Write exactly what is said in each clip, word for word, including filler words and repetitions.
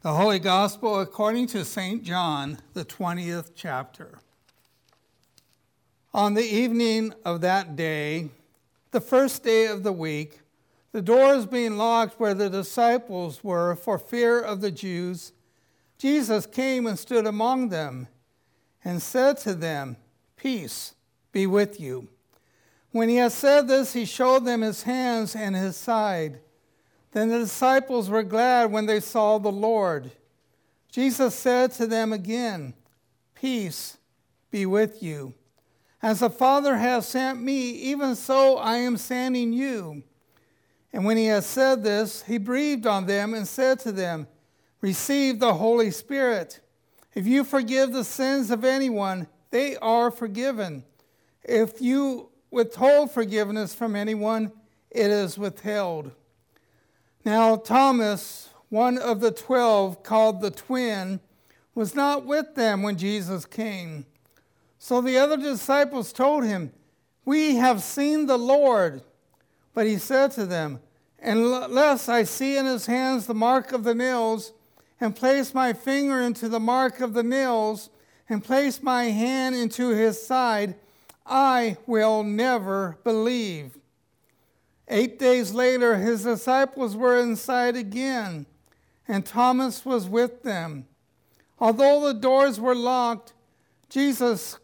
The Holy Gospel according to Saint John, the twentieth chapter. On the evening of that day, the first day of the week, the doors being locked where the disciples were for fear of the Jews, Jesus came and stood among them and said to them, "Peace be with you." When he had said this, he showed them his hands and his side. Then the disciples were glad when they saw the Lord. Jesus said to them again, "Peace be with you. As the Father has sent me, even so I am sending you." And when he had said this, he breathed on them and said to them, "Receive the Holy Spirit. If you forgive the sins of anyone, they are forgiven. If you withhold forgiveness from anyone, it is withheld." Now Thomas, one of the twelve, called the twin, was not with them when Jesus came. So the other disciples told him, "We have seen the Lord." But he said to them, "Unless I see in his hands the mark of the nails, and place my finger into the mark of the nails, and place my hand into his side, I will never believe." Eight days later, his disciples were inside again, and Thomas was with them. Although the doors were locked, Jesus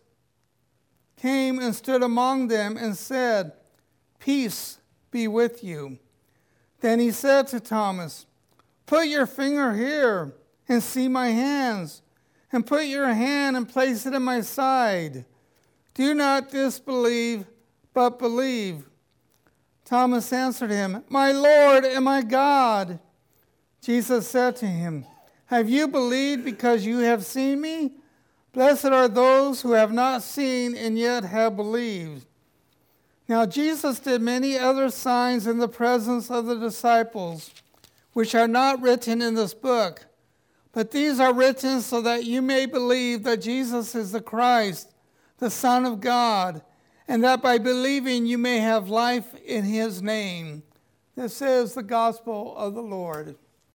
came and stood among them and said, "Peace be with you." Then he said to Thomas, "Put your finger here and see my hands, and put your hand and place it in my side. Do not disbelieve, but believe." Thomas answered him, "My Lord and my God." Jesus said to him, "Have you believed because you have seen me? Blessed are those who have not seen and yet have believed." Now Jesus did many other signs in the presence of the disciples, which are not written in this book. But these are written so that you may believe that Jesus is the Christ, the Son of God, and that by believing you may have life in his name. This is the gospel of the Lord.